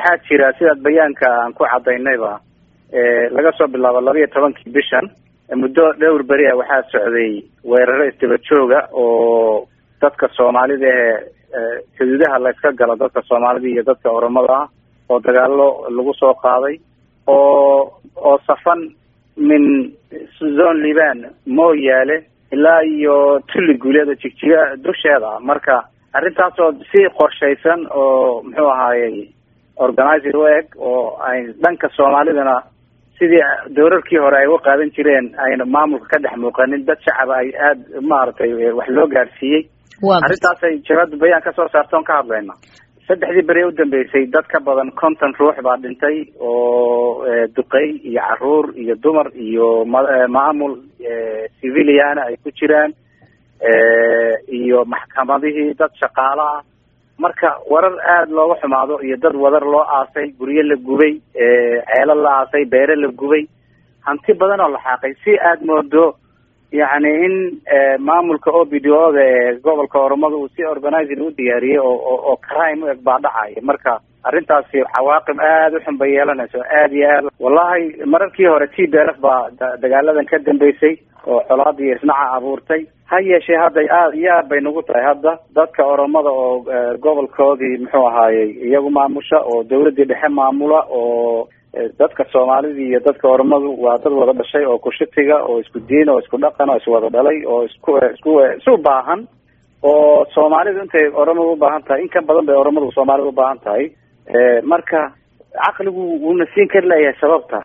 waxaa jira sidaad bayaanka aan ku cadaynayba laga soo bilaabo 12 bishan muddo dhowr beri ah waxaa socday weeraro isdaba jooga oo dadka Soomaalida xuduudaha la iska galo dadka Soomaalida iyo dadka Oromada oo dagaalo lagu soo qaaday oo safan min zone Liban mooyaale ilaa iyo tuli guuleeda jigjiga dusheeda marka arrintaas oo si qorshaysan oo muxuu ahaayay organizer work oo ay dhanka Soomaalidana sidii doorarkii hore ay u qaadan jireen ayna maamulka ka dhex muuqanin dad shacab ay aad maartay wax loo gaarsiiyay arrintaas ay jabad bayaan ka soo saartoon ka hadlayna saddexdii bari u dambeysay dad ka badan 50 ruux baa dhintay oo duqay iyo caruur iyo dumar iyo maamul civilian ay ku jiraan iyo maxkamadihii dad shaqaale ah marka warar aad looga xumaado iyo dad wadar loo aasay guryo la gubay ceelo la aasay beere la gubay hanti badan oo la xaqay si aad moodo yani in maamulka OBDO ee gobolka Oromada uu si organizer u diyaariyay oo crime u baa dhacay marka arrintaasi cawaaqib aad u xun bay yeelanayso aad iyo aad wallahi mararkii hore TPLF baa dagaaladan ka dambeysay oo colaadii isnaca abuurtay hayeeshee hadda aad iyo aad bay nagu tahay hadda dadka Oromada oo gobolkoodii muxuu ahaayay iyagu maamusha oo dawladda dhexe maamula oo dadka Soomaalida iyo dadka Oromadu waa dad wada dhashay oo ku shitiga oo isku diin oo isku dhaqan oo isku wada dhalay oo isku baahan oo Soomaalida intay Oromadu u baahan tahay in ka badan bay Oromadu Soomaalida u baahan tahay marka aqligu uu nasiin kar leeyahay sababta